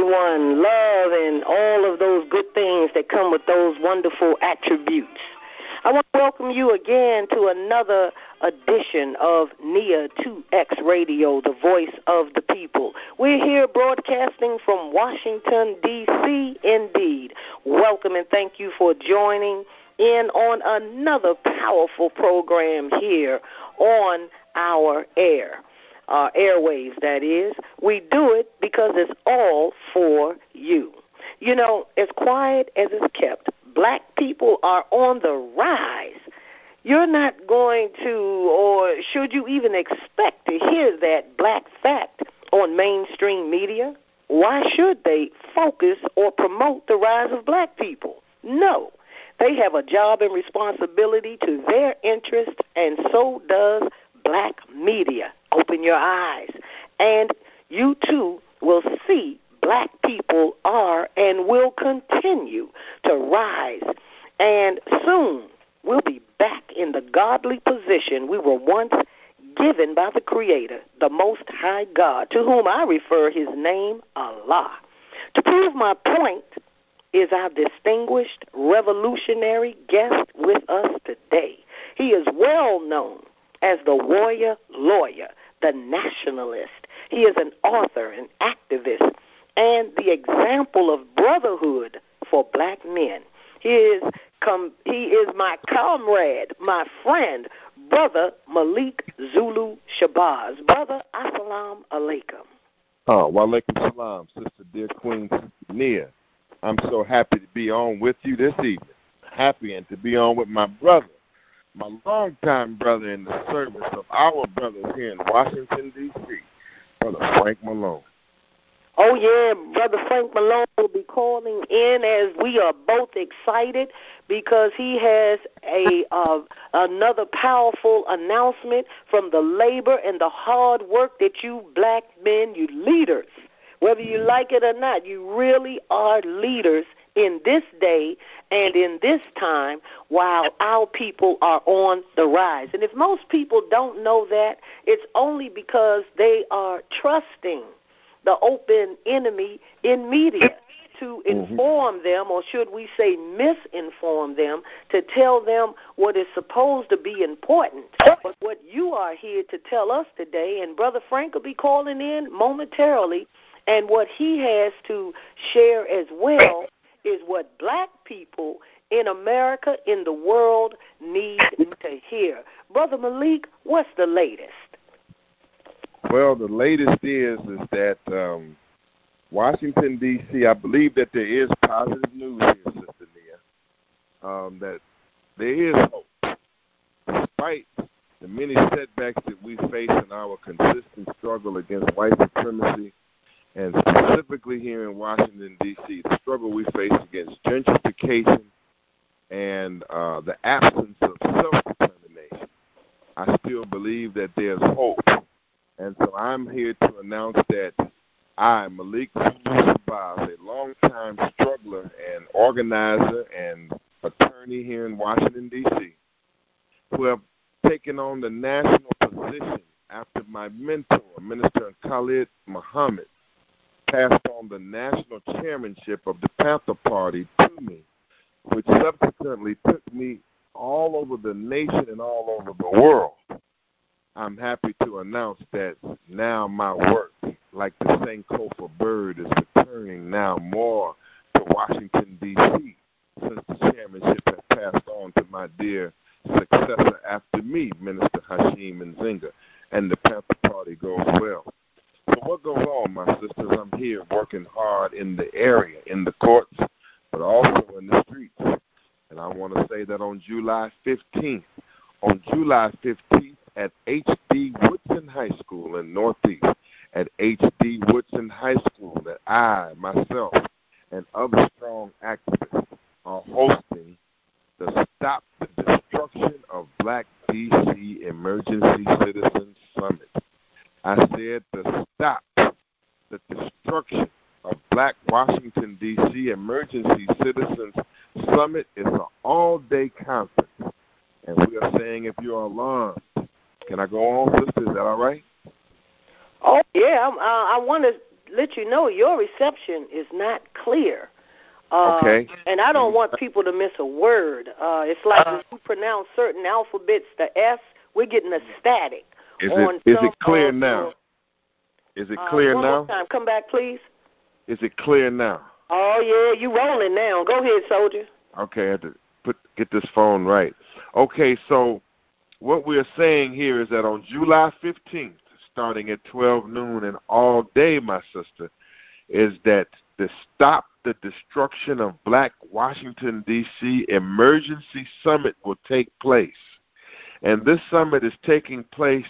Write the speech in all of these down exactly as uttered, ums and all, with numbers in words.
everyone, love and all of those good things that come with those wonderful attributes. I want to welcome you again to another edition of N I A two X Radio, the voice of the people. We're here broadcasting from Washington, D C indeed. Welcome and thank you for joining in on another powerful program here on our air. Uh, airwaves, that is. We do it because it's all for you. You know, as quiet as it's kept, black people are on the rise. You're not going to, or should you even expect to hear that black fact on mainstream media? Why should they focus or promote the rise of black people? No. They have a job and responsibility to their interests, and so does black media. Open your eyes, and you too will see black people are and will continue to rise. And soon we'll be back in the godly position we were once given by the Creator, the Most High God, to whom I refer his name, Allah. To prove my point is our distinguished revolutionary guest with us today. He is well known as the warrior lawyer, the nationalist. He is an author, an activist, and the example of brotherhood for black men. He is, com- he is my comrade, my friend, Brother Malik Zulu Shabazz. Brother, assalamu alaikum. Oh, wa alaikum salam, Sister Dear Queen Nia. I'm so happy to be on with you this evening. Happy and to be on with my brother, my longtime brother in the service of our brothers here in Washington, D C, Brother Frank Malone. Oh, yeah, Brother Frank Malone will be calling in as we are both excited because he has a uh, another powerful announcement from the labor and the hard work that you black men, you leaders, whether you like it or not, you really are leaders in this day and in this time while our people are on the rise. And if most people don't know that, it's only because they are trusting the open enemy in media to inform them, or should we say misinform them, to tell them what is supposed to be important. But what you are here to tell us today, and Brother Frank will be calling in momentarily, and what he has to share as well is what black people in America, in the world, need to hear. Brother Malik, what's the latest? Well, the latest is is that um, Washington, D C, I believe that there is positive news here, Sister Nia, um, that there is hope. Despite the many setbacks that we face in our consistent struggle against white supremacy, and specifically here in Washington, D C, the struggle we face against gentrification and uh, the absence of self-determination, I still believe that there's hope. And so I'm here to announce that I, Malik Shabazz, a longtime struggler and organizer and attorney here in Washington, D C, who have taken on the national position after my mentor, Minister Khalid Muhammad, passed on the national chairmanship of the Panther Party to me, which subsequently took me all over the nation and all over the world. I'm happy to announce that now my work, like the Sankofa bird, is returning now more to Washington, D C, since the chairmanship has passed on to my dear successor after me, Minister Hashim Nzinga, and the Panther Party goes well. So what goes on, my sisters? I'm here working hard in the area, in the courts, but also in the streets. And I want to say that on July fifteenth, on July fifteenth at H D Woodson High School in Northeast, at H D Woodson High School, that I, myself, and other strong activists are hosting the Stop the Destruction of Black D C Emergency Citizens Summit. I said to stop the destruction of Black Washington, D C Emergency Citizens Summit. Is an all-day conference, and we are saying if you're alarmed, can I go on, sister? Is that all right? Oh, yeah. Uh, I want to let you know your reception is not clear. Uh, okay. And I don't want people to miss a word. Uh, it's like when you pronounce certain alphabets, the S, we're getting a static. Is on it is some it clear of now? Your, Is it uh, clear one now? more time. Come back, please. Is it clear now? Oh, yeah, you rolling now. Go ahead, soldier. Okay, I had to put get this phone right. Okay, so what we're saying here is that on July fifteenth, starting at twelve noon and all day, my sister, is that the Stop the Destruction of Black Washington, D C Emergency Summit will take place. And this summit is taking place,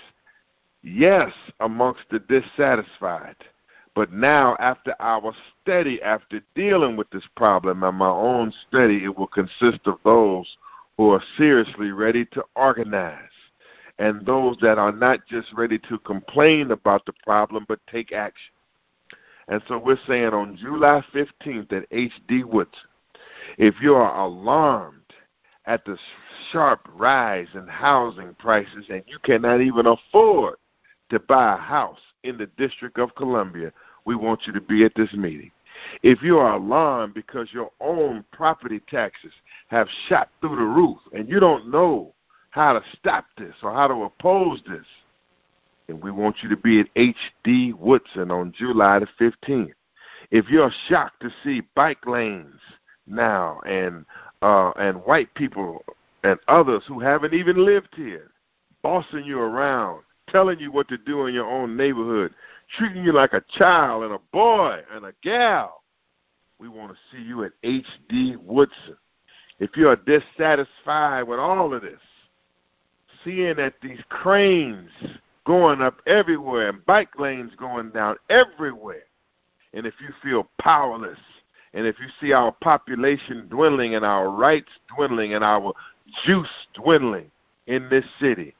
yes, amongst the dissatisfied. But now, after our study, after dealing with this problem and my own study, it will consist of those who are seriously ready to organize and those that are not just ready to complain about the problem but take action. And so we're saying on July fifteenth at H D Woodson, if you are alarmed at the sharp rise in housing prices and you cannot even afford to buy a house in the District of Columbia, we want you to be at this meeting. If you are alarmed because your own property taxes have shot through the roof and you don't know how to stop this or how to oppose this, then we want you to be at H D Woodson on July the fifteenth. If you're shocked to see bike lanes now and uh, and white people and others who haven't even lived here bossing you around, telling you what to do in your own neighborhood, treating you like a child and a boy and a gal, we want to see you at H D Woodson. If you are dissatisfied with all of this, seeing that these cranes going up everywhere and bike lanes going down everywhere, and if you feel powerless, and if you see our population dwindling and our rights dwindling and our juice dwindling in this city,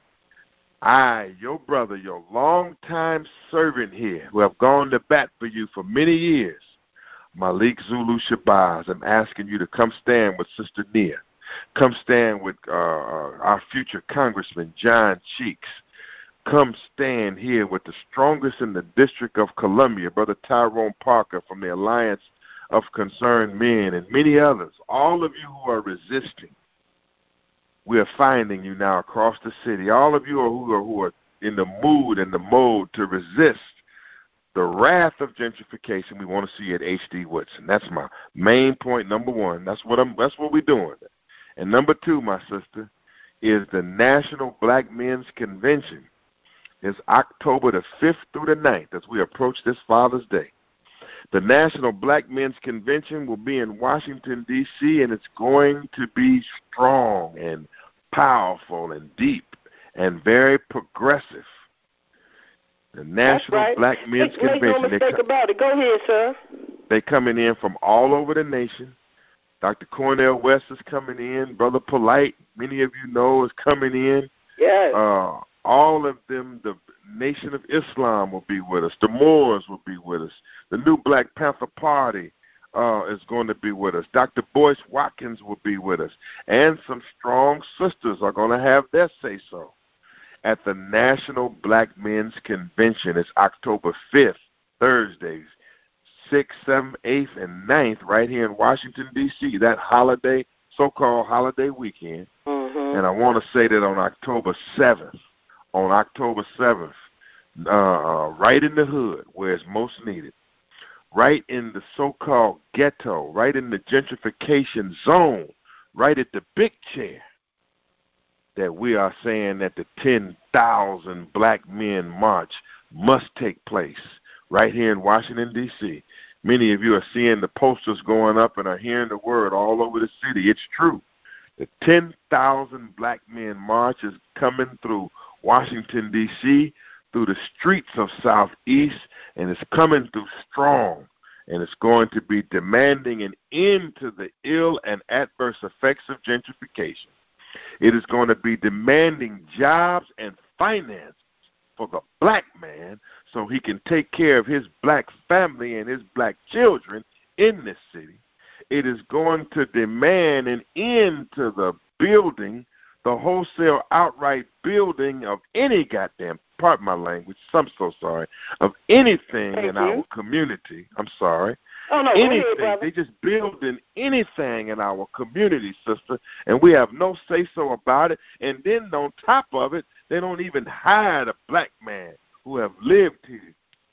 I, your brother, your longtime servant here, who have gone to bat for you for many years, Malik Zulu Shabazz, I'm asking you to come stand with Sister Nia. Come stand with uh, our future Congressman, John Cheeks. Come stand here with the strongest in the District of Columbia, Brother Tyrone Parker from the Alliance of Concerned Men, and many others. All of you who are resisting, we are finding you now across the city. All of you who are, who are in the mood and the mode to resist the wrath of gentrification, we want to see you at H D Woodson. That's my main point, number one. That's what I'm. That's what we're doing. And number two, my sister, is the National Black Men's Convention. It's October the fifth through the ninth as we approach this Father's Day. The National Black Men's Convention will be in Washington, D C, and it's going to be strong and powerful and deep and very progressive. The National right. Black Men's Make, Convention. Make no mistake co- about it. Go ahead, sir. They're coming in from all over the nation. Doctor Cornel West is coming in. Brother Polite, many of you know, is coming in. Yes. Uh, all of them, the Nation of Islam will be with us. The Moors will be with us. The new Black Panther Party uh, is going to be with us. Doctor Boyce Watkins will be with us. And some strong sisters are going to have their say-so at the National Black Men's Convention. It's October fifth, Thursdays, sixth, seventh, eighth, and ninth, right here in Washington, D C, that holiday, so-called holiday weekend. Mm-hmm. And I want to say that on October seventh, on October seventh, uh, uh, right in the hood where it's most needed, right in the so-called ghetto, right in the gentrification zone, right at the big chair, that we are saying that the ten thousand black men march must take place right here in Washington, D C. Many of you are seeing the posters going up and are hearing the word all over the city. It's true. The ten thousand black men march is coming through Washington, D C, through the streets of Southeast, and it's coming through strong. And it's going to be demanding an end to the ill and adverse effects of gentrification. It is going to be demanding jobs and finance for the black man so he can take care of his black family and his black children in this city. It is going to demand an end to the building, the wholesale outright building of any goddamn pardon my language, I'm so sorry, of anything Thank in you. our community. I'm sorry. Oh, no, anything. go ahead, brother. They just building anything in our community, sister, and we have no say-so about it. And then on top of it, they don't even hire a black man who have lived here.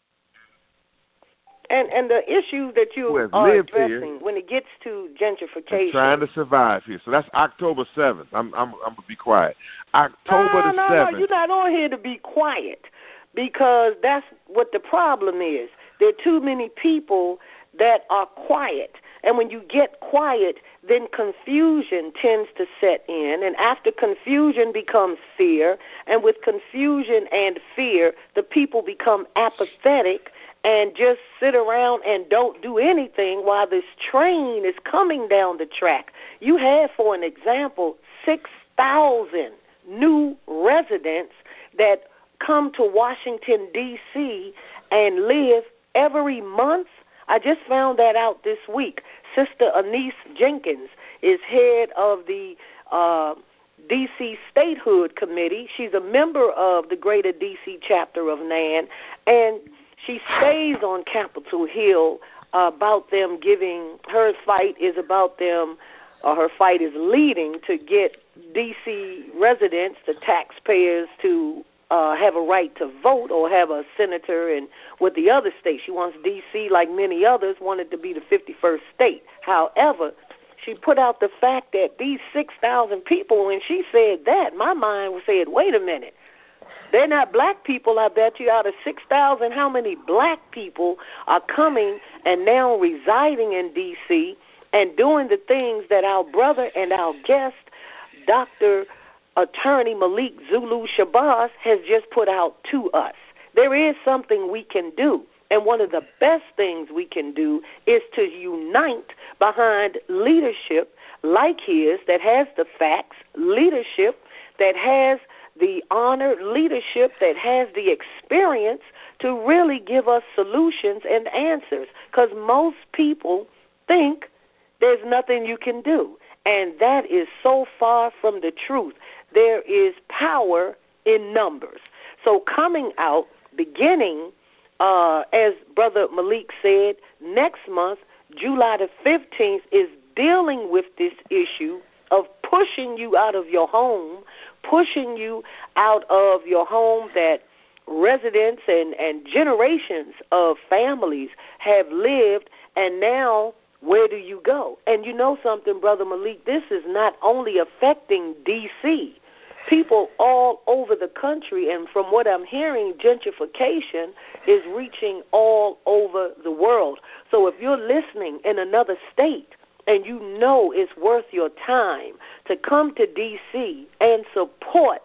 And and the issue that you are addressing here, when it gets to gentrification, trying to survive here. So that's October seventh. I'm I'm I'm gonna be quiet. October no, the no, seventh. No, you're not on here to be quiet, because that's what the problem is. There are too many people that are quiet, and when you get quiet, then confusion tends to set in, and after confusion becomes fear, and with confusion and fear, the people become apathetic and just sit around and don't do anything while this train is coming down the track. You have, for an example, six thousand new residents that come to Washington, D C and live every month. I just found that out this week. Sister Anise Jenkins is head of the uh, D C Statehood Committee. She's a member of the Greater D C chapter of N A N, and she stays on Capitol Hill uh, about them giving, her fight is about them, or her fight is leading to get D C residents, the taxpayers, to uh, have a right to vote or have a senator. And with the other states, she wants D C, like many others, wanted to be the fifty-first state. However, she put out the fact that these six thousand people, when she said that, my mind said, wait a minute. They're not black people, I bet you. Out of six thousand, how many black people are coming and now residing in D C and doing the things that our brother and our guest, Doctor Attorney Malik Zulu Shabazz, has just put out to us? There is something we can do, and one of the best things we can do is to unite behind leadership like his that has the facts, leadership that has the honor, leadership that has the experience to really give us solutions and answers, because most people think there's nothing you can do, and that is so far from the truth. There is power in numbers. So coming out, beginning, uh, as Brother Malik said, next month, July the fifteenth, is dealing with this issue of pushing you out of your home, pushing you out of your home that residents and, and generations of families have lived, and now where do you go? And you know something, Brother Malik, this is not only affecting D C, people all over the country, and from what I'm hearing, gentrification is reaching all over the world. So if you're listening in another state, and you know it's worth your time to come to D C and support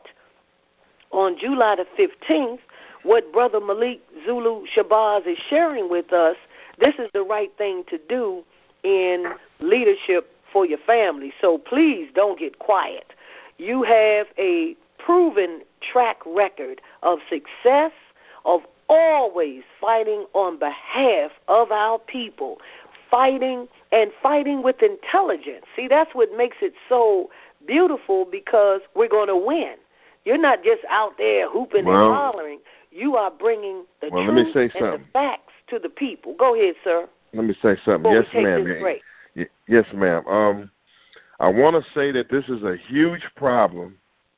on July the fifteenth what Brother Malik Zulu Shabazz is sharing with us, this is the right thing to do in leadership for your family. So please don't get quiet. You have a proven track record of success, of always fighting on behalf of our people, fighting and fighting with intelligence. See, that's what makes it so beautiful, because we're going to win. You're not just out there hooping well, and hollering. You are bringing the well, truth let me say and something. the facts to the people. Go ahead, sir. Let me say something. Before yes, we take ma'am. This break. Yes, ma'am. Um, I want to say that this is a huge problem,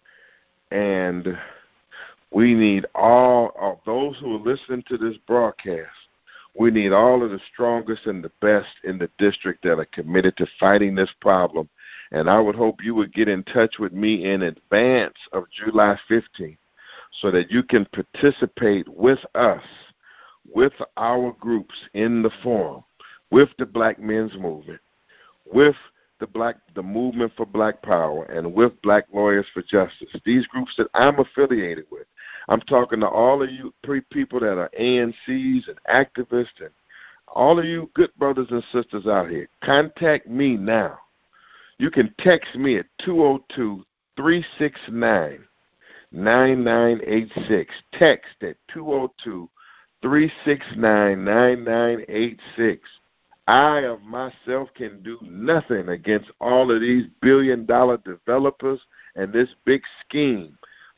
and we need all of those who are listening to this broadcast. We need all of the strongest and the best in the district that are committed to fighting this problem. And I would hope you would get in touch with me in advance of July fifteenth so that you can participate with us, with our groups in the forum, with the Black Men's Movement, with the black the movement for Black Power, and with Black Lawyers for Justice. These groups that I'm affiliated with. I'm talking to all of you people that are A N Cs and activists, and all of you good brothers and sisters out here. Contact me now. You can text me at two oh two, three six nine, nine nine eight six. Text at two oh two, three six nine, nine nine eight six. I of myself can do nothing against all of these billion-dollar developers and this big scheme.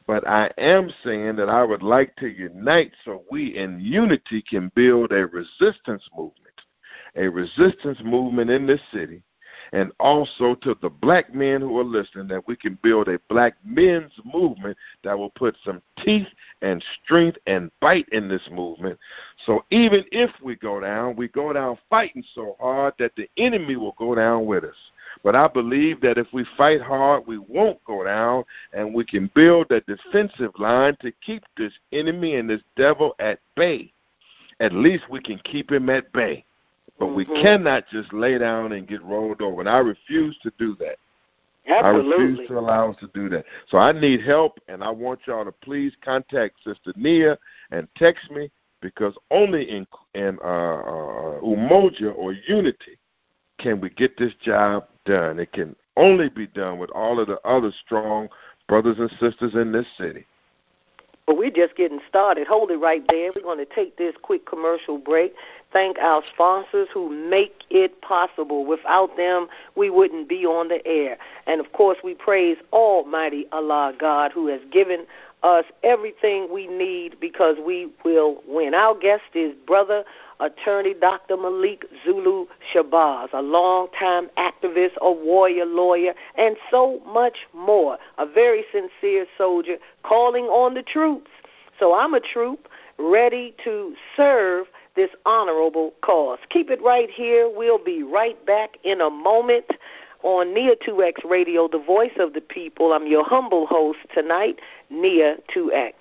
But I am saying that I would like to unite so we in unity can build a resistance movement, a resistance movement in this city, and also to the black men who are listening, that we can build a black men's movement that will put some teeth and strength and bite in this movement. So even if we go down, we go down fighting so hard that the enemy will go down with us. But I believe that if we fight hard, we won't go down, and we can build a defensive line to keep this enemy and this devil at bay. At least we can keep him at bay. But we mm-hmm. cannot just lay down and get rolled over, and I refuse to do that. Absolutely. I refuse to allow us to do that. So I need help, and I want y'all to please contact Sister Nia and text me, because only in, in uh, uh, Umoja or unity can we get this job done. It can only be done with all of the other strong brothers and sisters in this city. But we're just getting started. Hold it right there. We're going to take this quick commercial break. Thank our sponsors who make it possible. Without them, we wouldn't be on the air. And, of course, we praise Almighty Allah God, who has given us everything we need, because we will win. Our guest is Brother Attorney Doctor Malik Zulu Shabazz, a longtime activist, a warrior lawyer, and so much more. A very sincere soldier calling on the troops. So I'm a troop ready to serve this honorable cause. Keep it right here. We'll be right back in a moment on Nia two X Radio, the voice of the people. I'm your humble host tonight, Nia two X.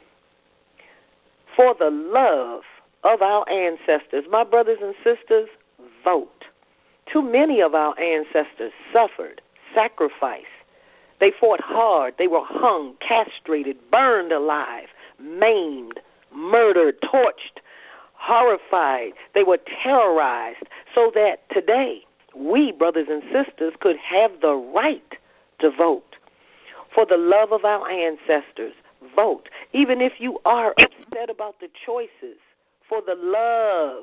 For the love of our ancestors, my brothers and sisters, vote. Too many of our ancestors suffered, sacrificed. They fought hard. They were hung, castrated, burned alive, maimed, murdered, torched, horrified. They were terrorized so that today we, brothers and sisters, could have the right to vote. For the love of our ancestors, vote. Even if you are upset about the choices, for the love,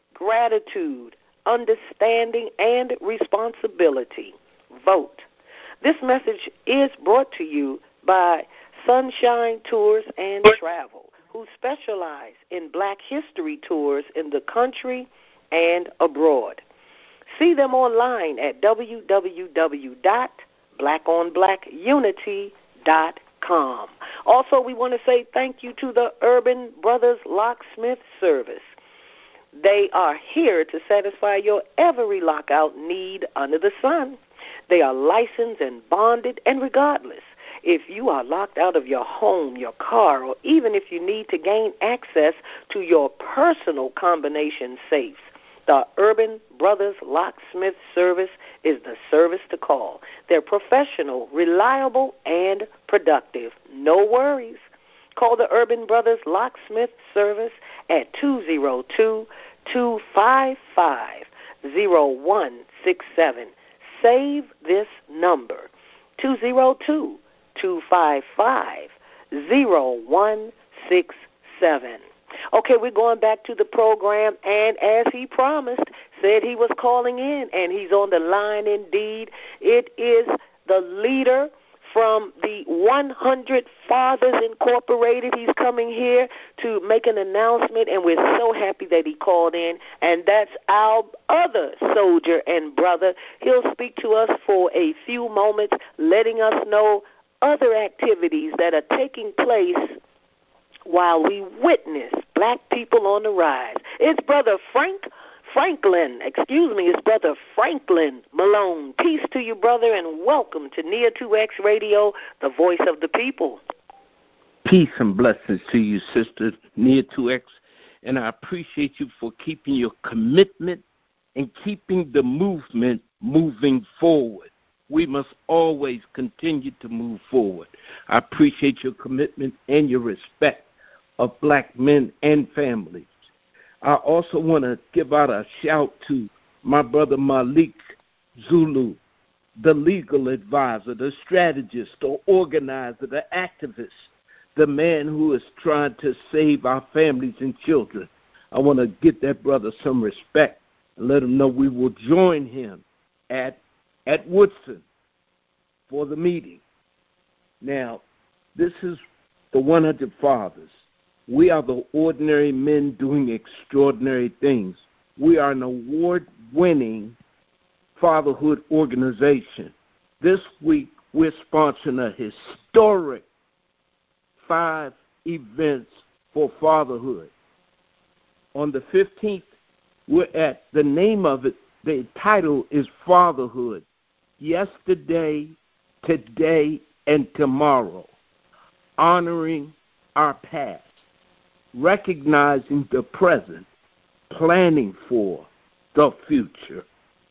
gratitude, understanding, and responsibility, vote. This message is brought to you by Sunshine Tours and Travel, who specialize in Black history tours in the country and abroad. See them online at w w w dot black on black unity dot com. Also, we want to say thank you to the Urban Brothers Locksmith Service. They are here to satisfy your every lockout need under the sun. They are licensed and bonded, and regardless, if you are locked out of your home, your car, or even if you need to gain access to your personal combination safes, the Urban Brothers Locksmith Service is the service to call. They're professional, reliable, and productive. No worries. Call the Urban Brothers Locksmith Service at two oh two, two five five, oh one six seven. Save this number, two oh two, two five five, oh one six seven. Okay, we're going back to the program, and as he promised, said he was calling in, and he's on the line indeed. It is the leader from the one hundred Fathers Incorporated. He's coming here to make an announcement, and we're so happy that he called in, and that's our other soldier and brother. He'll speak to us for a few moments, letting us know other activities that are taking place while we witness black people on the rise. It's Brother Frank Franklin, excuse me, it's Brother Franklin Malone. Peace to you, brother, and welcome to Nia two X Radio, the voice of the people. Peace and blessings to you, Sister Nia two X, and I appreciate you for keeping your commitment and keeping the movement moving forward. We must always continue to move forward. I appreciate your commitment and your respect of black men and families. I also want to give out a shout to my brother Malik Zulu, the legal advisor, the strategist, the organizer, the activist, the man who is trying to save our families and children. I want to get that brother some respect and let him know we will join him at, at Woodson for the meeting. Now, This is the one hundred Fathers. We are the ordinary men doing extraordinary things. We are an award-winning fatherhood organization. This week, we're sponsoring a historic five events for fatherhood. On the fifteenth, we're at, the name of it, the title is Fatherhood, Yesterday, Today, and Tomorrow, honoring our past, recognizing the present, planning for the future.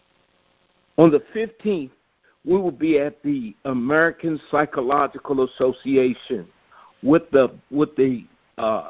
On the fifteenth, we will be at the American Psychological Association with the with the uh,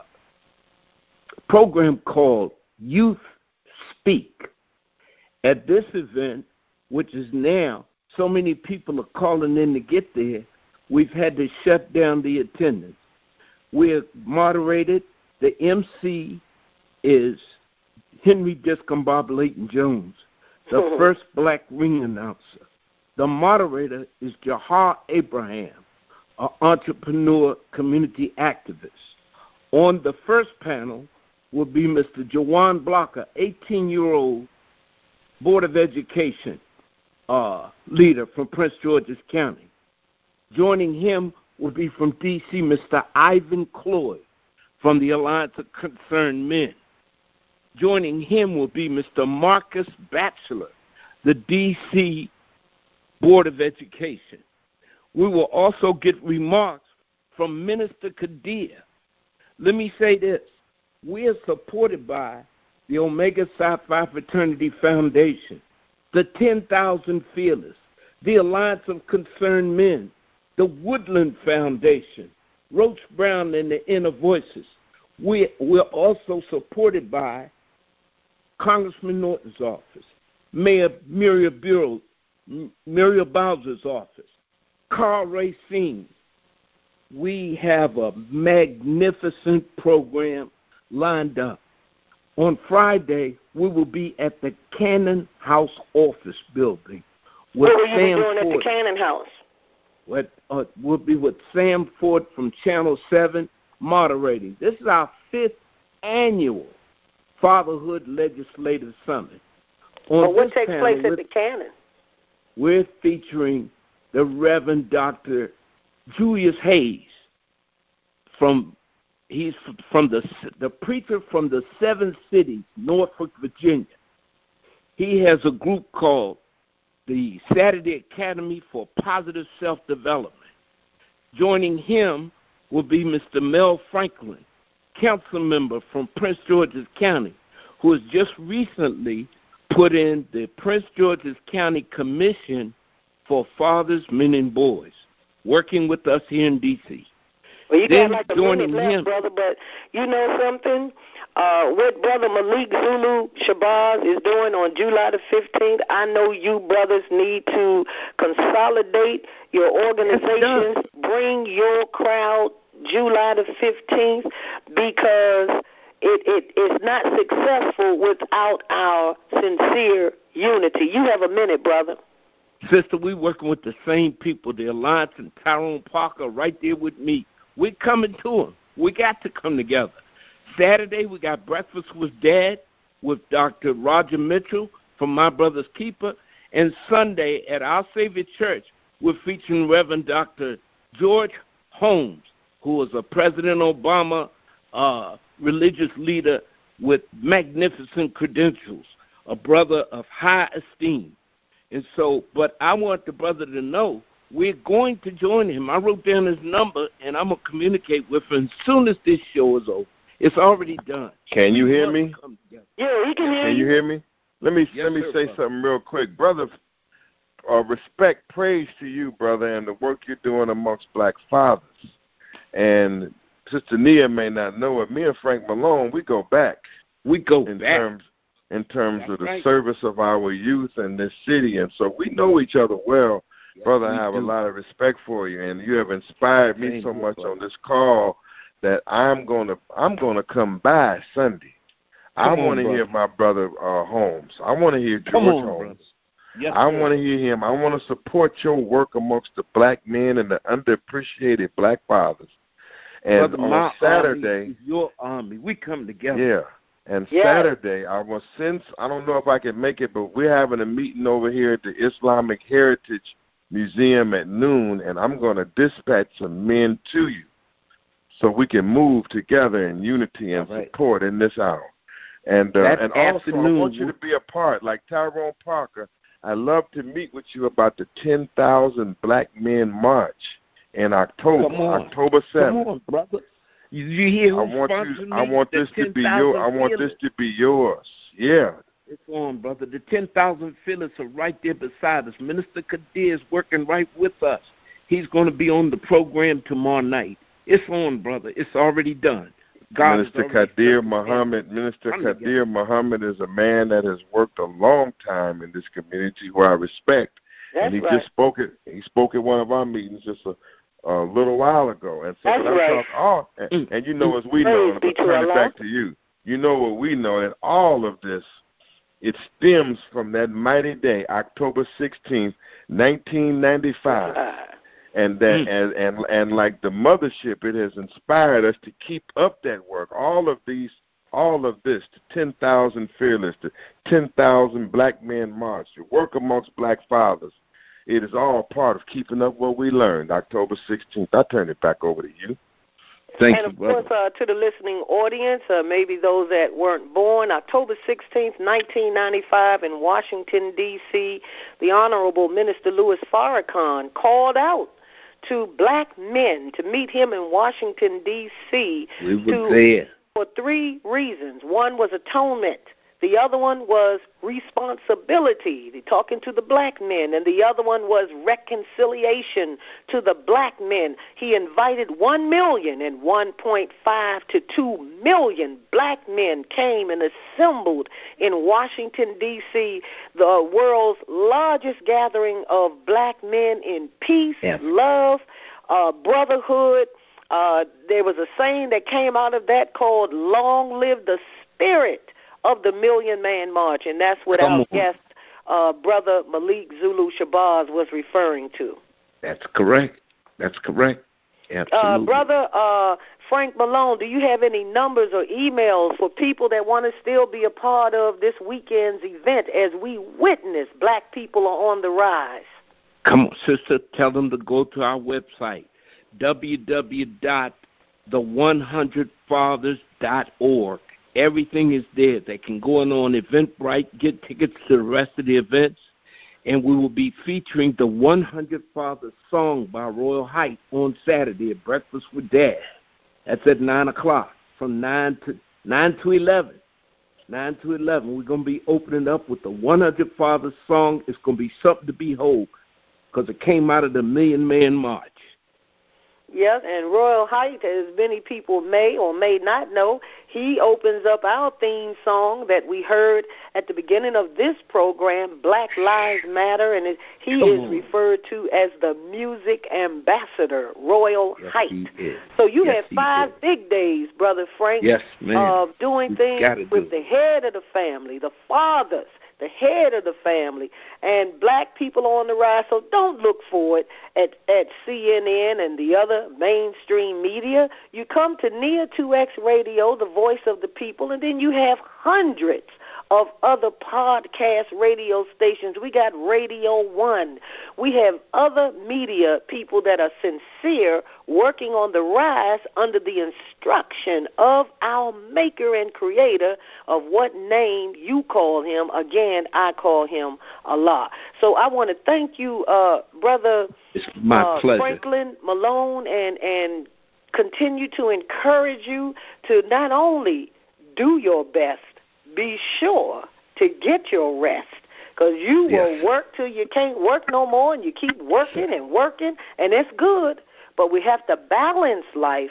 program called Youth Speak. At this event, which is now, so many people are calling in to get there, we've had to shut down the attendance. We're moderated. The M C is Henry Discombobulating Jones, the first black ring announcer. The moderator is Jahar Abraham, an entrepreneur community activist. On the first panel will be Mister Jawan Blocker, eighteen-year-old Board of Education uh, leader from Prince George's County. Joining him will be from D C Mister Ivan Cloyd from the Alliance of Concerned Men. Joining him will be Mister Marcus Batchelor, the D C Board of Education. We will also get remarks from Minister Kadir. Let me say this. We are supported by the Omega Psi Phi Fraternity Foundation, the ten thousand Fearless, the Alliance of Concerned Men, the Woodland Foundation, Roach Brown and the Inner Voices. We, we're also supported by Congressman Norton's office, Mayor Muriel Bureau, Muriel Bowser's office, Carl Racine. We have a magnificent program lined up. On Friday, we will be at the Cannon House office building. With what will you Sam be doing Ford. At the Cannon House? What, uh, we'll be with Sam Ford from Channel seven moderating. This is our fifth annual Fatherhood Legislative Summit. On well, what takes panel, place at the Cannon? We're featuring the Reverend Doctor Julius Hayes from he's from the the preacher from the Seven Cities, Norfolk, Virginia. He has a group called the Saturday Academy for Positive Self-Development. Joining him will be Mister Mel Franklin, council member from Prince George's County, who has just recently put in the Prince George's County Commission for Fathers, Men, and Boys, working with us here in D C Well, you then got like a minute left, him, brother, but you know something? Uh, what Brother Malik Zulu Shabazz is doing on July the fifteenth, I know you brothers need to consolidate your organizations, bring your crowd July the fifteenth, because it, it is not successful without our sincere unity. You have a minute, brother. Sister, we're working with the same people, the Alliance and Tyrone Parker right there with me. We're coming to them. We got to come together. Saturday, we got Breakfast with Dad with Doctor Roger Mitchell from My Brother's Keeper. And Sunday at Our Savior Church, we're featuring Reverend Doctor George Holmes, who is a President Obama uh, religious leader with magnificent credentials, a brother of high esteem. And so, but I want the brother to know we're going to join him. I wrote down his number, and I'm going to communicate with him as soon as this show is over. It's already done. Can you hear me? Yeah, he can hear you. Can you hear me? Let me yes, let me sir, say brother. something real quick. Brother, uh, respect, praise to you, brother, and the work you're doing amongst black fathers. And Sister Nia may not know it. Me and Frank Malone, we go back. We go in back. terms in terms That's of the right. service of our youth in this city. And so we know each other well. Yes, brother, I have do. a lot of respect for you, and you have inspired me Thank so you, much brother. on this call that I'm gonna I'm gonna come by Sunday. Come I want to hear my brother uh, Holmes. I want to hear George Come on, Holmes. brother. Yes, I sir. want to hear him. I want to support your work amongst the black men and the underappreciated black fathers. And Brother, on my Saturday, army is your army. We come together. yeah. And Yes. Saturday, I will since I don't know if I can make it, but we're having a meeting over here at the Islamic Heritage Museum at noon, and I'm going to dispatch some men to you so we can move together in unity and right. support in this hour. And uh, That and also, afternoon, I want you to be a part, like Tyrone Parker. I'd love to meet with you about the ten thousand Black Men March in October, Come on. October seventh. Come on, brother. You, you hear I who's want sponsoring you. me? I want The this to be your. I want feelers. this to be yours. Yeah. It's on, brother. The ten thousand feelers are right there beside us. Minister Kadir is working right with us. He's going to be on the program tomorrow night. It's on, brother. It's already done. God Minister Kadir Muhammad. Minister Kadir Muhammad is a man that has worked a long time in this community, who I respect. That's and he right. just spoke it. He spoke at one of our meetings just a, a little while ago. And so, That's but I'm right. talking, oh, and, and you know, as we know, and I'm Praise going be to turn to it Allah. back to you. You know what we know, that all of this, it stems from that mighty day, October sixteenth, nineteen ninety-five. Uh, And that, Mm. and, and and like the mothership, it has inspired us to keep up that work. All of these, all of this, the ten thousand fearless, the ten thousand Black Men March, the work amongst Black fathers. It is all part of keeping up what we learned. October sixteenth. I turn it back over to you. Thank and you, of brother. course, uh, to the listening audience, uh, maybe those that weren't born, October sixteenth, nineteen ninety-five, in Washington, D C, the Honorable Minister Louis Farrakhan called out to black men to meet him in Washington, D C We were to, there. for three reasons. One was atonement. The other one was responsibility, talking to the black men. And the other one was reconciliation to the black men. He invited one million, and one point five to two million black men came and assembled in Washington, D C, the world's largest gathering of black men in peace, Yes. love, uh, brotherhood. Uh, there was a saying that came out of that called "Long live the spirit of the Million Man March," and that's what Come our on. guest, uh, Brother Malik Zulu Shabazz, was referring to. That's correct. That's correct. Absolutely. Uh, Brother uh, Frank Malone, do you have any numbers or emails for people that want to still be a part of this weekend's event as we witness black people are on the rise? Come on, sister, tell them to go to our website, w w w dot the one hundred fathers dot org. Everything is there. They can go on, on Eventbrite, get tickets to the rest of the events, and we will be featuring the one hundred Fathers song by Royal Height on Saturday at Breakfast with Dad. That's at nine o'clock, from nine to nine to eleven. nine to eleven. We're going to be opening up with the one hundred Fathers song. It's going to be something to behold because it came out of the Million Man March. Yes, and Royal Height, as many people may or may not know, he opens up our theme song that we heard at the beginning of this program, Black Lives Matter, and it, he Come is on. referred to as the music ambassador, Royal Yes, Height. he is. So you Yes, have he five is. big days, Brother Frank, Yes, ma'am. of doing We've things gotta with do the it. head of the family, the fathers, the head of the family, and black people on the rise. So don't look for it at, at C N N and the other mainstream media. You come to Nia two X Radio, the voice of the people, and then you have hundreds of other podcast radio stations. We got Radio One. We have other media people that are sincere, working on the rise under the instruction of our maker and creator of what name you call him. Again, I call him Allah. So I want to thank you, uh, Brother It's my uh, pleasure. Franklin Malone, and, and continue to encourage you to not only do your best, be sure to get your rest, because you Yes. will work till you can't work no more, and you keep working and working, and it's good, but we have to balance life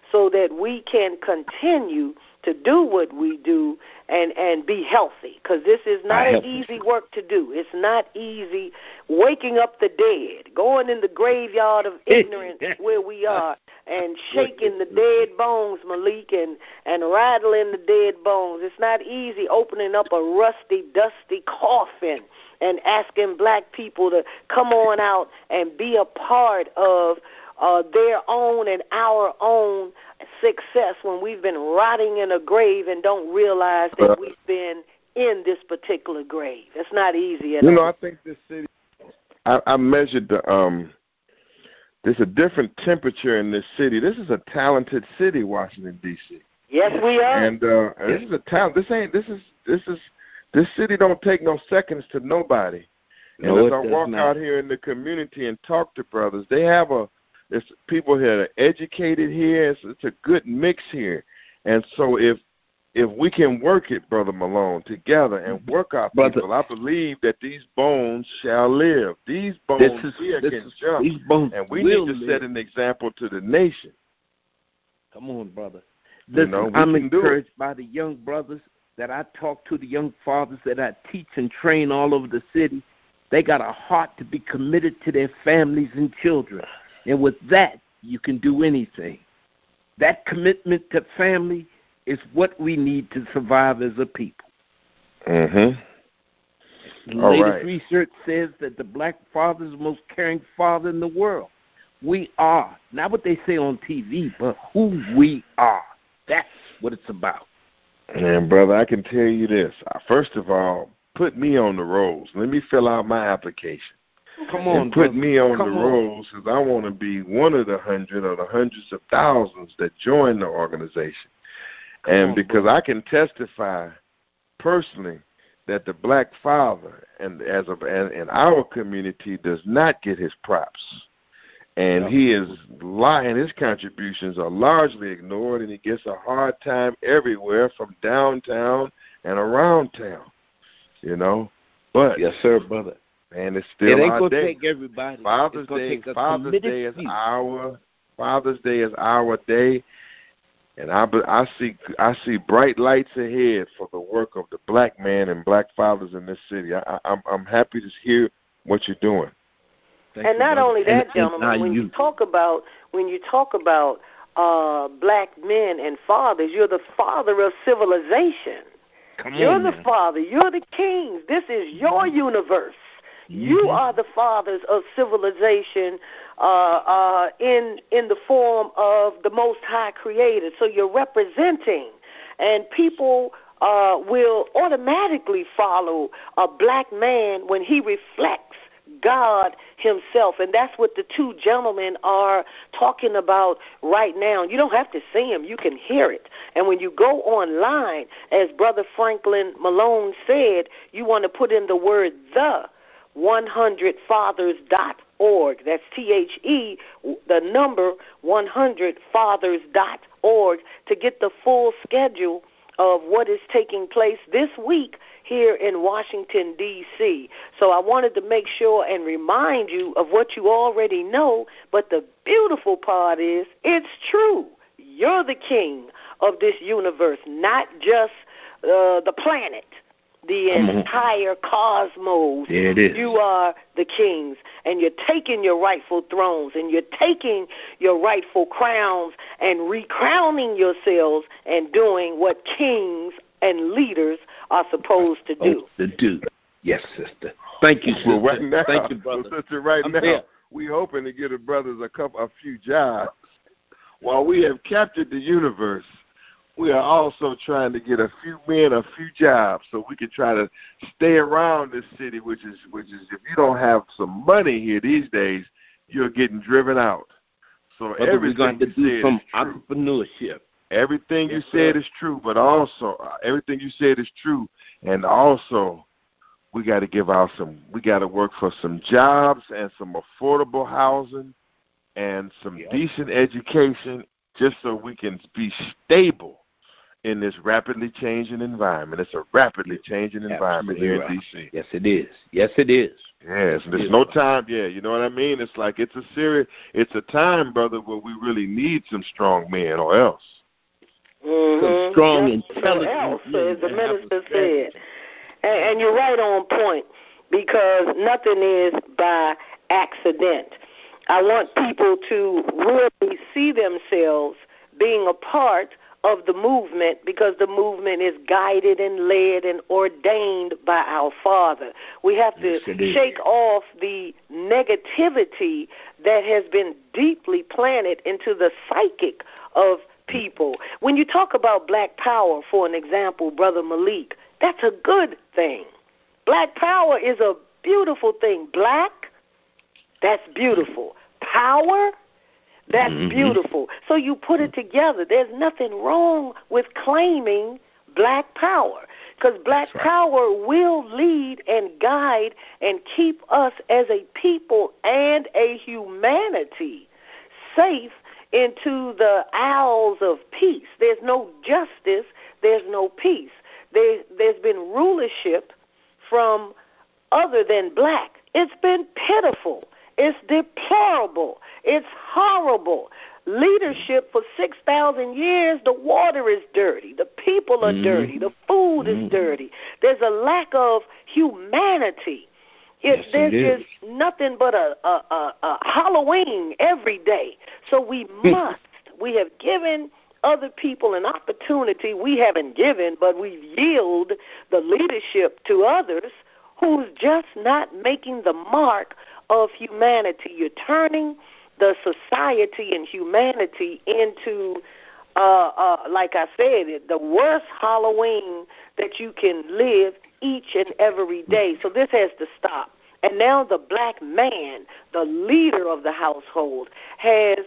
so that we can continue to do what we do and, and be healthy, because this is not an easy work to do. It's not easy waking up the dead, going in the graveyard of ignorance where we are, and shaking the dead bones, Malik, and, and rattling the dead bones. It's not easy opening up a rusty, dusty coffin and asking black people to come on out and be a part of uh, their own and our own success when we've been rotting in a grave and don't realize that we've been in this particular grave. It's not easy at all. You know, I think this city, I, I measured the, um, there's a different temperature in this city. This is a talented city, Washington, D C Yes, we are. And uh, this is a talent. This ain't, this is, this is, this city don't take no seconds to nobody. And no, as I walk not. out here in the community and talk to brothers, they have a, there's people here that are educated here. It's, it's a good mix here. And so if if we can work it, Brother Malone, together and work our Brother, people, I believe that these bones shall live. These bones is, here can is, jump. These bones and we will need to live. set an example to the nation. Come on, brother. Listen, you know, I'm encouraged by the young brothers that I talk to, the young fathers that I teach and train all over the city. They got a heart to be committed to their families and children. And with that, you can do anything. That commitment to family is what we need to survive as a people. Mm-hmm. The All latest right. research says that the black father is the most caring father in the world. We are. Not what they say on T V, but who we are. That's what it's about. And, brother, I can tell you this. First of all, put me on the rolls. Let me fill out my application. Come on, and put brother. me on Come the on. rolls, because I want to be one of the hundred or the hundreds of thousands that join the organization. Come and on, because brother. I can testify personally that the black father and as of and, in our community does not get his props. And Yeah. he is lying. His contributions are largely ignored, and he gets a hard time everywhere from downtown and around town, you know. But yes, sir, brother. And it's still it ain't our gonna day. take everybody. Father's Day, Father's Day is few. our Father's Day is our day, and I I see I see bright lights ahead for the work of the black man and black fathers in this city. I, I'm I'm happy to hear what you're doing. Thank and you, not brother. only that, and, gentlemen, and when you. you talk about when you talk about uh, black men and fathers, you're the father of civilization. Come you're on, the man. father. You're the kings. This is your universe. Mm-hmm. You are the fathers of civilization uh, uh, in in the form of the Most High Creator. So you're representing, and people uh, will automatically follow a black man when he reflects God himself. And that's what the two gentlemen are talking about right now. You don't have to see him. You can hear it. And when you go online, as Brother Franklin Malone said, you want to put in the word the one hundred fathers dot org. That's T H E, the number one hundred fathers dot org, to get the full schedule of what is taking place this week here in Washington, D C So I wanted to make sure and remind you of what you already know, but the beautiful part is it's true. You're the king of this universe, not just uh, the planet. The entire cosmos. There it is. You are the kings, and you're taking your rightful thrones, and you're taking your rightful crowns and recrowning yourselves and doing what kings and leaders are supposed to do. Oh, to do. Yes, sister. Thank you, sister. Well, right now, Thank you, brother. Well, sister, right I'm now, here. we hoping to get the brothers a couple, a few jobs. While we have captured the universe, we are also trying to get a few men a few jobs so we can try to stay around this city, which is which is if you don't have some money here these days, you're getting driven out. So Brother, everything we're going to you do said some is true. entrepreneurship. Everything yes, you said sir. is true, but also uh, everything you said is true, and also we got to give out some. We got to work for some jobs and some affordable housing and some yep. decent education, just so we can be stable in this rapidly changing environment. It's a rapidly changing environment Absolutely here right. in D C. Yes, it is. Yes, it is. Yes, Yes, there's no time. Yeah, you know what I mean? It's like it's a serious, it's a time, brother, where we really need some strong men, or else. Mm-hmm. Some strong, Just intelligent else, men. as the minister said. And, and you're right on point, because nothing is by accident. I want people to really see themselves being a part of the movement, because the movement is guided and led and ordained by our Father. We have to yes, shake off the negativity that has been deeply planted into the psychic of people. When you talk about black power, for an example, Brother Malik, that's a good thing. Black power is a beautiful thing. Black, that's beautiful. Power, that's mm-hmm. beautiful. So you put it together. There's nothing wrong with claiming black power, because black right. power will lead and guide and keep us as a people and a humanity safe into the aisles of peace. There's no justice. There's no peace. There, there's been rulership from other than black. It's been pitiful. It's deplorable. It's horrible. Leadership for six thousand years, the water is dirty. The people are mm-hmm. dirty. The food mm-hmm. is dirty. There's a lack of humanity. It, yes, there's it just nothing but a, a, a, a Halloween every day. So we must. We have given other people an opportunity. We haven't given, but we've yielded the leadership to others who's just not making the mark of humanity. You're turning the society and humanity into, uh, uh, like I said, the worst Halloween that you can live each and every day. So this has to stop. And now the black man, the leader of the household, has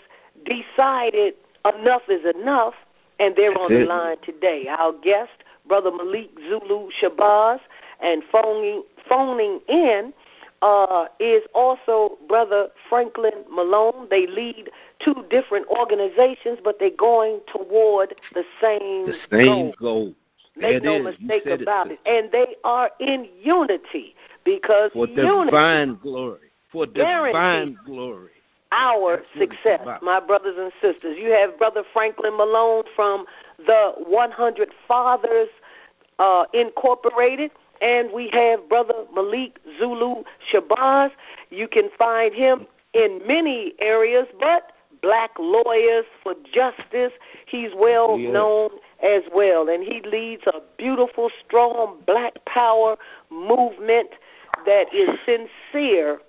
decided enough is enough, and they're on the line today. Our guest, Brother Malik Zulu Shabazz, and phoning, phoning in uh, is also Brother Franklin Malone. They lead two different organizations, but they're going toward the same the same goal. goal. Make no mistake about it. And they are in unity, because for unity divine glory, for divine glory, our success, my brothers and sisters. You have Brother Franklin Malone from the one hundred Fathers uh, Incorporated, and we have Brother Malik Zulu Shabazz. You can find him in many areas, but Black Lawyers for Justice, he's well yeah. known as well. And he leads a beautiful, strong black power movement that is sincere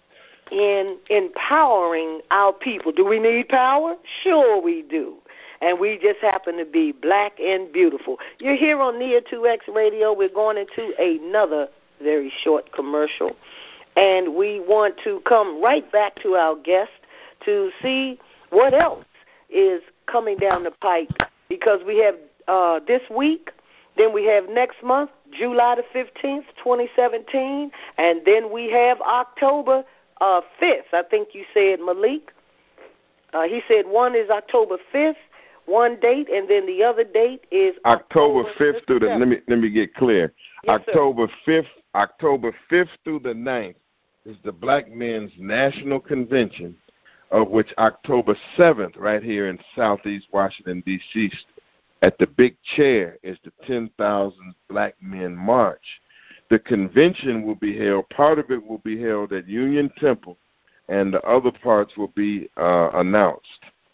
in empowering our people. Do we need power? Sure we do. And we just happen to be black and beautiful. You're here on Nia two X Radio. We're going into another very short commercial. And we want to come right back to our guest to see what else is coming down the pike, because we have uh, this week, then we have next month, July the fifteenth, twenty seventeen, and then we have October uh, fifth, I think you said, Malik. Uh, he said one is October fifth, one date, and then the other date is October fifth through the, let me, let me get clear. Yes, October sir. fifth, October fifth through the ninth is the Black Men's National Convention, of which October seventh, right here in Southeast Washington, D C, at the Big Chair, is the ten thousand Black Men March. The convention will be held, part of it will be held at Union Temple, and the other parts will be uh, announced.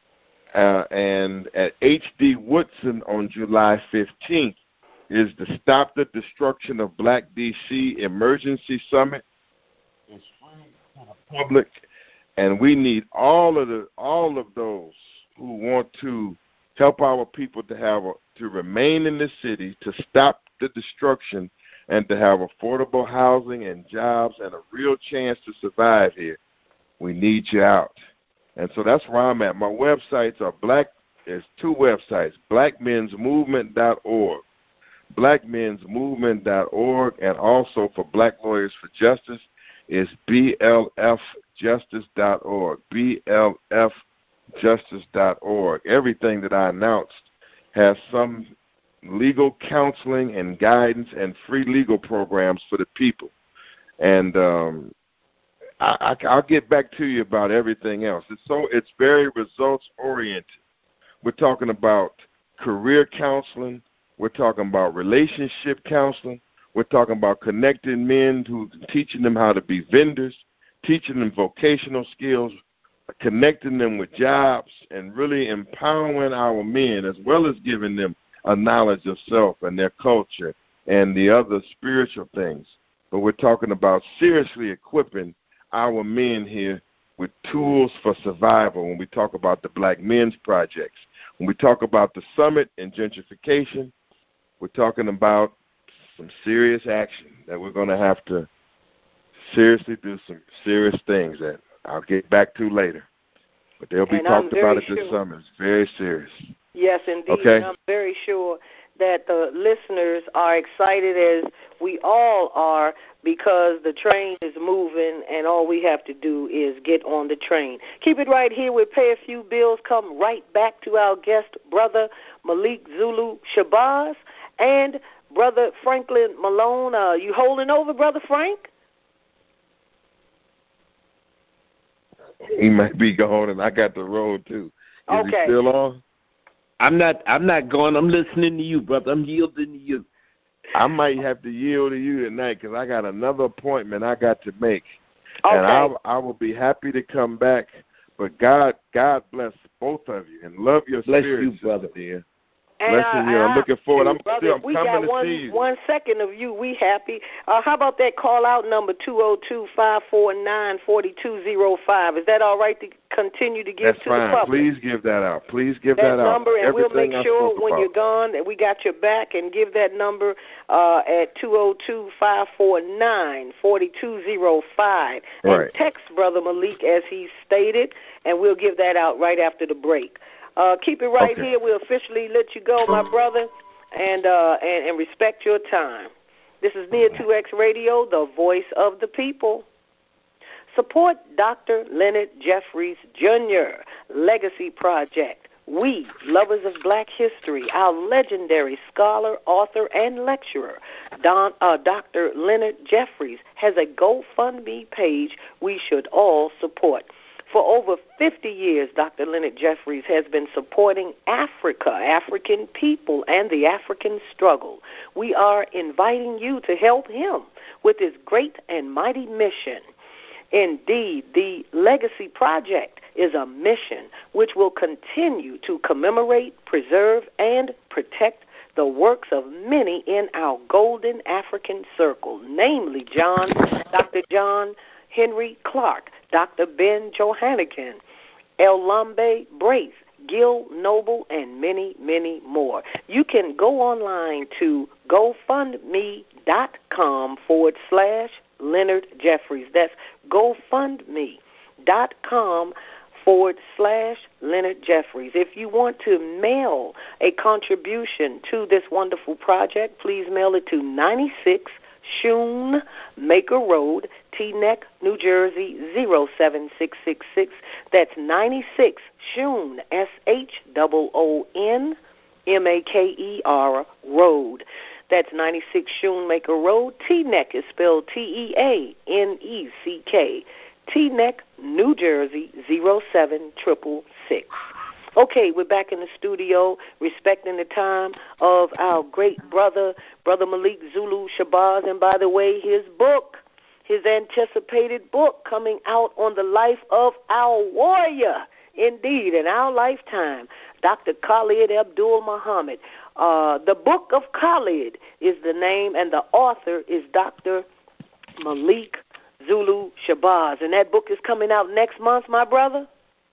Uh, and at H D Woodson on July fifteenth is the Stop the Destruction of Black D C Emergency Summit. It's free to the public, and we need all of the all of those who want to help our people to have a, to remain in the city, to stop the destruction, and to have affordable housing and jobs and a real chance to survive here. We need you out. And so that's where I'm at. My websites are black. There's two websites: black men's movement dot org, black men's movement dot org, and also for Black Lawyers for Justice is B L F justice dot org, B L F justice dot org. Everything that I announced has some legal counseling and guidance and free legal programs for the people. And um, I, I, I'll get back to you about everything else. It's so it's very results oriented. We're talking about career counseling. We're talking about relationship counseling. We're talking about connecting men, to teaching them how to be vendors, teaching them vocational skills, connecting them with jobs, and really empowering our men, as well as giving them a knowledge of self and their culture and the other spiritual things. But we're talking about seriously equipping our men here with tools for survival when we talk about the Black Men's Projects. When we talk about the summit and gentrification, we're talking about some serious action that we're going to have to seriously do some serious things that I'll get back to later. But they'll be and talked about at this sure. summit. It's very serious. Yes, indeed. Okay. And I'm very sure that the listeners are excited, as we all are, because the train is moving and all we have to do is get on the train. Keep it right here. We'll pay a few bills, come right back to our guest, Brother Malik Zulu Shabazz, and Brother Franklin Malone. Uh, you holding over, Brother Frank? He might be gone, and I got the road, too. Is okay. he still on? I'm not I'm not going. I'm listening to you, brother. I'm yielding to you. I might have to yield to you tonight because I got another appointment I got to make. Okay. And I, I will be happy to come back. But God God bless both of you and love your bless spirit, you, brother. Dear. And Blessing you. I'm looking forward. I'm, brother, still, I'm we coming got to one, see you. One second of you. We happy. Uh, how about that call-out number, two oh two, five four nine, four two oh five? Is that all right to continue to give That's to fine. the public? Please give that out. Please give that that number, out. And Everything we'll make I sure when about. you're gone that we got your back, and give that number uh, at two oh two, five four nine, four two oh five. Right. And text Brother Malik as he stated, and we'll give that out right after the break. Uh, keep it right okay. here. We'll officially let you go, my brother. And, uh, and and respect your time. This is Nia two X Radio, the voice of the people. Support Doctor Leonard Jeffries Junior Legacy Project. We, lovers of Black history, our legendary scholar, author, and lecturer, Don, uh, Doctor Leonard Jeffries, has a GoFundMe page we should all support. For over fifty years, Doctor Leonard Jeffries has been supporting Africa, African people, and the African struggle. We are inviting you to help him with his great and mighty mission. Indeed, the Legacy Project is a mission which will continue to commemorate, preserve, and protect the works of many in our golden African circle, namely John, Doctor John Henry Clark, Doctor Ben Johannigan, Elambe Brace, Gil Noble, and many, many more. You can go online to GoFundMe.com forward slash Leonard Jeffries. That's GoFundMe.com forward slash Leonard Jeffries. If you want to mail a contribution to this wonderful project, please mail it to ninety-six Schoonmaker Road, Teaneck, New Jersey, zero seven six six six. That's ninety-six Schoon, S H O O N M A K E R Road. That's ninety-six Schoonmaker Road. Teaneck is spelled T E A N E C K. Teaneck, New Jersey, zero seven six six six. Okay, we're back in the studio, respecting the time of our great brother, Brother Malik Zulu Shabazz. And by the way, his book, his anticipated book, coming out on the life of our warrior, indeed, in our lifetime, Doctor Khalid Abdul Muhammad. Uh, the Book of Khalid is the name, and the author is Doctor Malik Zulu Shabazz. And that book is coming out next month, my brother?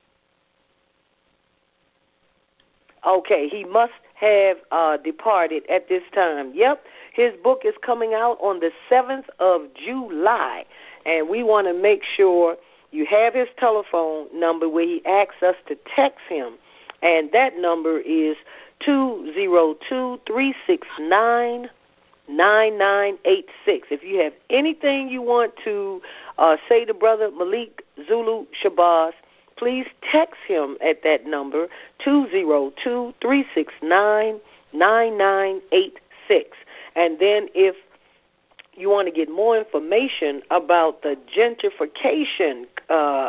Okay, he must have uh, departed at this time. Yep, his book is coming out on the seventh of July, and we want to make sure you have his telephone number where he asks us to text him, and that number is two oh two, three six nine, nine nine eight six. If you have anything you want to uh, say to Brother Malik Zulu Shabazz, please text him at that number, two oh two, three six nine, nine nine eight six. And then if you want to get more information about the gentrification, uh,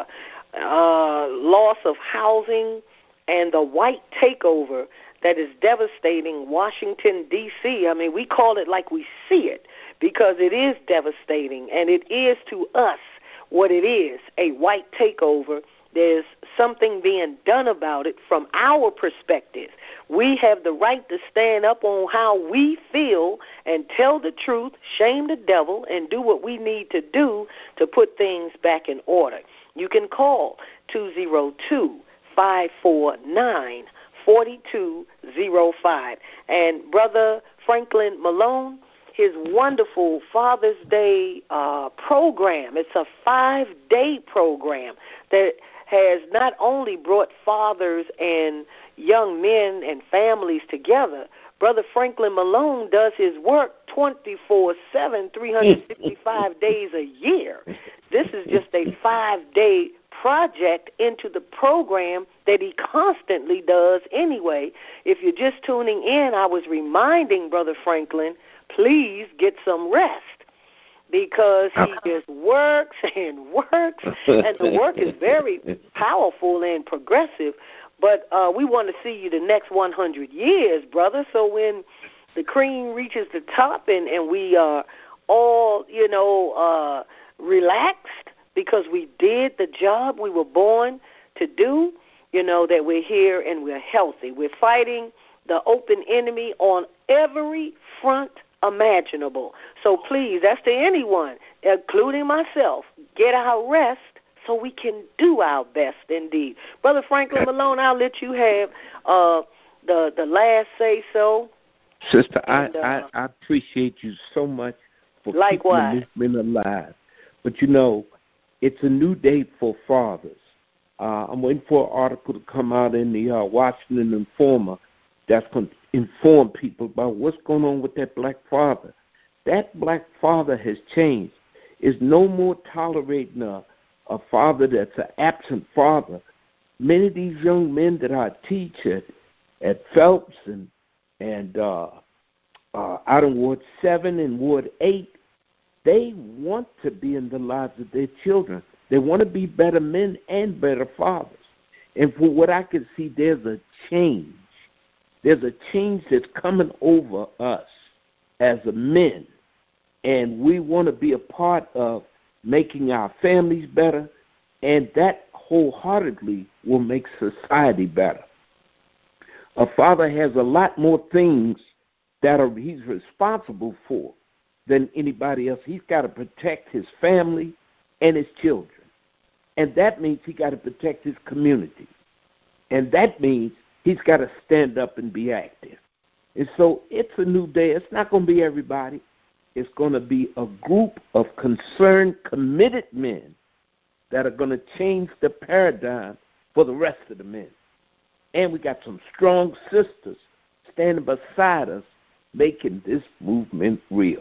uh, loss of housing, and the white takeover that is devastating Washington, D C, I mean, we call it like we see it because it is devastating, and it is to us what it is, a white takeover. There's something being done about it from our perspective. We have the right to stand up on how we feel and tell the truth, shame the devil, and do what we need to do to put things back in order. You can call two oh two, five four nine, four two oh five. And Brother Franklin Malone, his wonderful Father's Day uh, program, it's a five-day program that has not only brought fathers and young men and families together. Brother Franklin Malone does his work twenty-four seven, three hundred sixty-five days a year. This is just a five-day project into the program that he constantly does anyway. If you're just tuning in, I was reminding Brother Franklin, please get some rest, because he just works and works, and the work is very powerful and progressive. But uh, we want to see you the next one hundred years, brother. So when the cream reaches the top and, and we are all, you know, uh, relaxed because we did the job we were born to do, you know, that we're here and we're healthy. We're fighting the open enemy on every front imaginable. So please, that's to anyone, including myself, get our rest so we can do our best indeed. Brother Franklin Malone, I'll let you have uh, the the last say-so. Sister, and, uh, I, I, I appreciate you so much for likewise. keeping the movement alive. But, you know, it's a new day for fathers. Uh, I'm waiting for an article to come out in the uh, Washington Informer that's going to inform people about what's going on with that black father. That black father has changed. Is no more tolerating a, a father that's an absent father. Many of these young men that I teach at, at Phelps and and uh, uh, out in Ward seven and Ward eight, they want to be in the lives of their children. They want to be better men and better fathers. And for what I can see, there's a change. There's a change that's coming over us as a men, and we want to be a part of making our families better, and that wholeheartedly will make society better. A father has a lot more things that are he's responsible for than anybody else. He's got to protect his family and his children, and that means he got to protect his community, and that means he's got to stand up and be active. And so it's a new day. It's not going to be everybody. It's going to be a group of concerned, committed men that are going to change the paradigm for the rest of the men. And we got some strong sisters standing beside us making this movement real.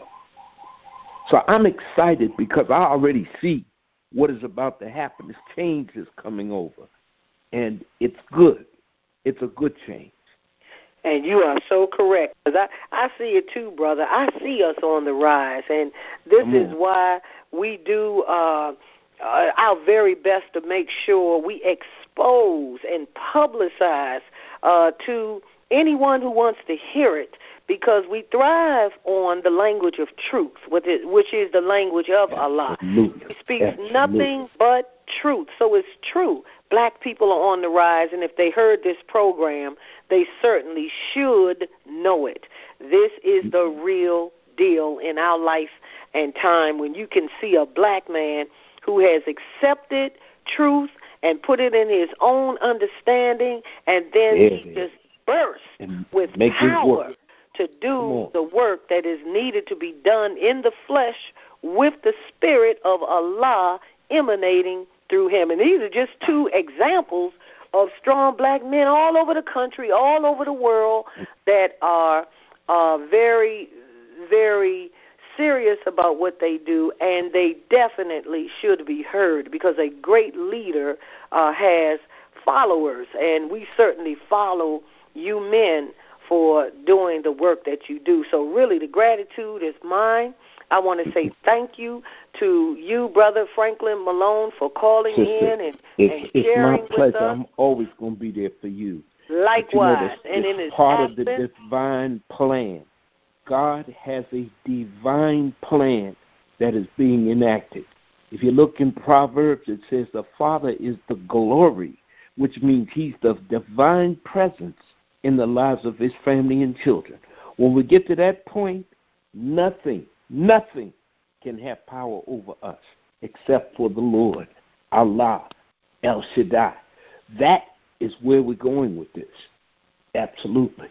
So I'm excited because I already see what is about to happen. This change is coming over, and it's good. It's a good change. And you are so correct. Because I, I see it too, brother. I see us on the rise. And this Come is on. why we do uh, uh, our very best to make sure we expose and publicize uh, to anyone who wants to hear it, because we thrive on the language of truth, which is the language of Allah. Absolutely. He speaks Absolutely. nothing but truth. So it's true. Black people are on the rise, and if they heard this program, they certainly should know it. This is the real deal in our life and time, when you can see a black man who has accepted truth and put it in his own understanding, and then Yeah, he just bursts and with make it power work. to do the work that is needed to be done in the flesh with the Spirit of Allah emanating through him. And these are just two examples of strong black men all over the country, all over the world, that are uh, very, very serious about what they do, and they definitely should be heard, because a great leader uh, has followers, and we certainly follow you men for doing the work that you do. So really the gratitude is mine. I want to say thank you to you, Brother Franklin Malone, for calling Sister, in and, it's, and sharing it's my pleasure. with us. I'm always going to be there for you. Likewise. You know, this, and this in his part absence, of the divine plan. God has a divine plan that is being enacted. If you look in Proverbs, it says the Father is the glory, which means he's the divine presence in the lives of his family and children. When we get to that point, nothing, nothing can have power over us except for the Lord, Allah, El Shaddai. That is where we're going with this. Absolutely.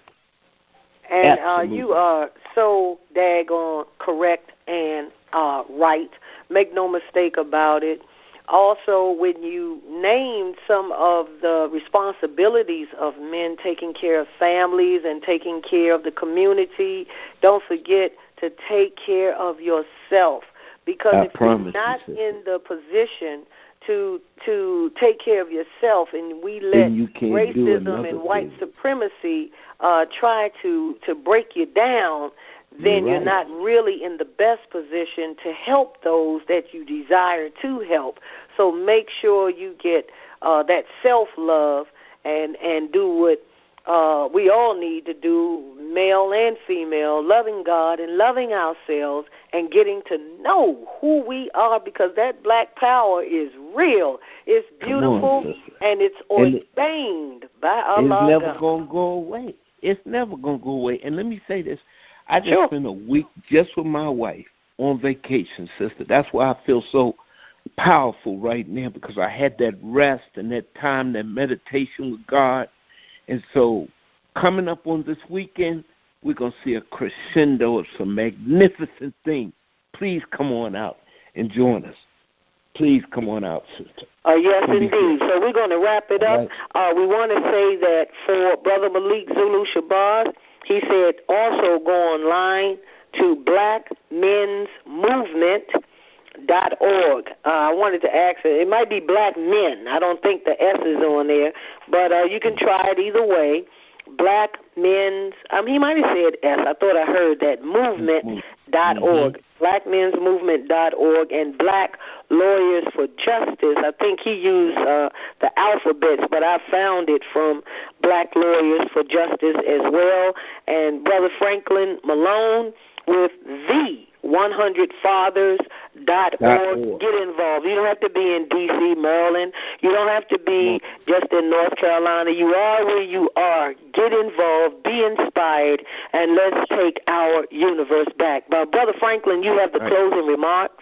And Absolutely. Uh, you are so daggone correct and uh, right. Make no mistake about it. Also, when you named some of the responsibilities of men taking care of families and taking care of the community, don't forget to take care of yourself. Because I if you're not you, in the position to to take care of yourself, and we let racism and white thing. supremacy uh, try to, to break you down, then you're, you're right. not really in the best position to help those that you desire to help. So make sure you get uh, that self-love and, and do what uh, we all need to do, male and female, loving God and loving ourselves and getting to know who we are, because that black power is real. It's beautiful on, and it's ordained and by Allah. It's never going to go away. It's never going to go away. And let me say this. I just sure. spent a week just with my wife on vacation, sister. That's why I feel so powerful right now, because I had that rest and that time, that meditation with God. And so coming up on this weekend, we're going to see a crescendo of some magnificent things. Please come on out and join us. Please come on out, sister. Uh, yes, indeed. So we're going to wrap it up. Right. Uh, we want to say that for Brother Malik Zulu Shabazz, he said also go online to black men's movement dot org. Uh, I wanted to ask it. It might be Black Men. I don't think the S is on there, but uh, you can try it either way. Black Men's, um, he might have said S. I thought I heard that. Movement dot org. Mm-hmm. black men's movement dot org and Black Lawyers for Justice. I think he used uh, the alphabets, but I found it from Black Lawyers for Justice as well. And Brother Franklin Malone with the one hundred fathers dot org. Get involved. You don't have to be in D C, Maryland. You don't have to be just in North Carolina. You are where you are. Get involved. Be inspired. And let's take our universe back. But Brother Franklin, you have the right. closing remarks.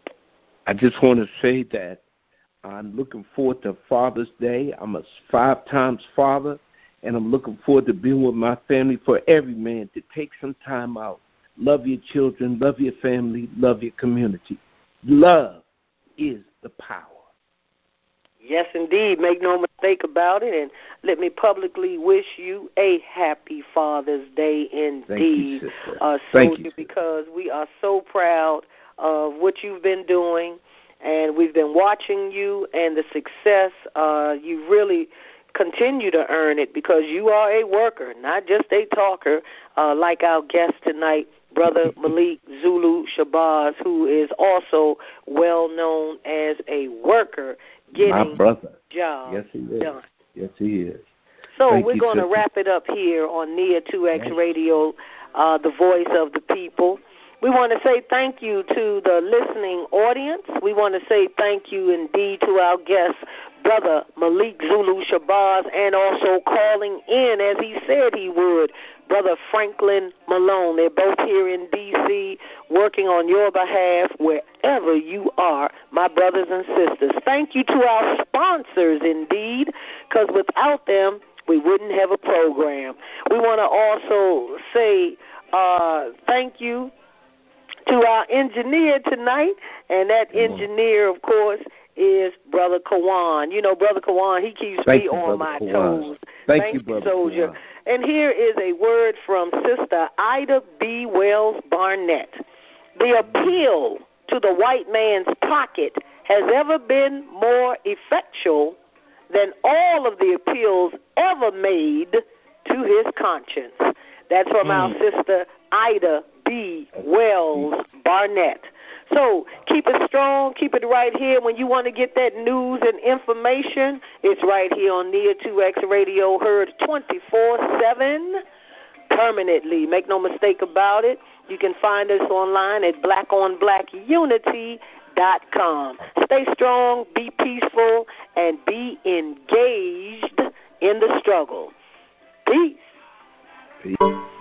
I just want to say that I'm looking forward to Father's Day. I'm a five times father, and I'm looking forward to being with my family. For every man to take some time out. Love your children, love your family, love your community. Love is the power. Yes, indeed. Make no mistake about it. And let me publicly wish you a happy Father's Day indeed, Thank you, uh, Thank Soldier, you, because we are so proud of what you've been doing, and we've been watching you and the success. Uh, you really continue to earn it, because you are a worker, not just a talker, uh, like our guest tonight, Brother Malik Zulu Shabazz, who is also well known as a worker getting my brother. Job yes, he is. done. Yes, he is. So Thank we're going to sister. wrap it up here on N I A two X Radio, uh, the voice of the people. We want to say thank you to the listening audience. We want to say thank you indeed to our guest, Brother Malik Zulu Shabazz, and also calling in, as he said he would, Brother Franklin Malone. They're both here in D C working on your behalf wherever you are, my brothers and sisters. Thank you to our sponsors, indeed, because without them, we wouldn't have a program. We want to also say uh, thank you to our engineer tonight, and that engineer, of course, is Brother Kawan. You know, Brother Kawan, he keeps Thank me you, on Brother my Kawan. toes. Thank, Thank you, Brother Soldier. Kawan. And here is a word from Sister Ida B. Wells Barnett. The appeal to the white man's pocket has ever been more effectual than all of the appeals ever made to his conscience. That's from Mm. our sister Ida B. Wells Barnett. So keep it strong, keep it right here. When you want to get that news and information, it's right here on Nia two X Radio, heard twenty-four seven permanently. Make no mistake about it. You can find us online at black on black unity dot com. Stay strong, be peaceful, and be engaged in the struggle. Peace. Peace.